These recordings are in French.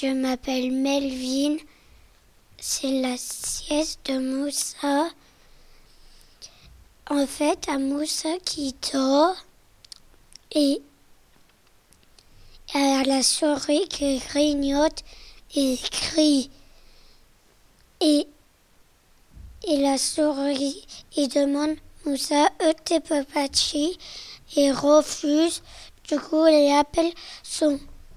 Je m'appelle Melvin. C'est la sieste de Moussa. En fait, à Moussa qui dort et à la souris qui grignote et crie. Et la souris, il demande Moussa, t'es papachi, et refuse. Du coup, il appelle son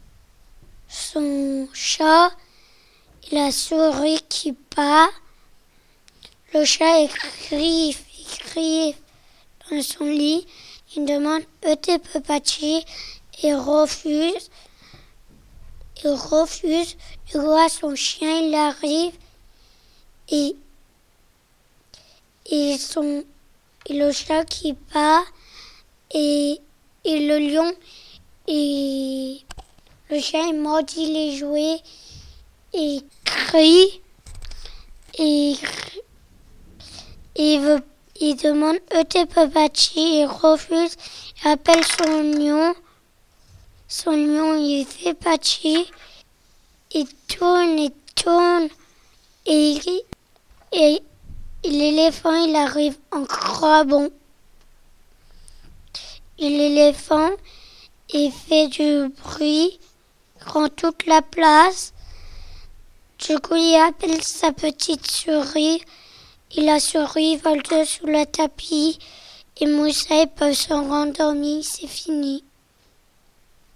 chat, et la souris qui part. Le chat il crie dans son lit. Il demande t'es papachi, et refuse. Il refuse. Il voit son chien, il arrive. Et le chat qui part, et le lion, et le chien il mordit les jouets, et crie, et il demande t'es papachi, il refuse, il appelle son lion il fait pachi, il tourne, et l'éléphant, il arrive en crabant. Et l'éléphant, il fait du bruit, prend toute la place. Du coup, il appelle sa petite souris. Et la souris vole sous le tapis. Et Moussa, il peut se rendormir, c'est fini.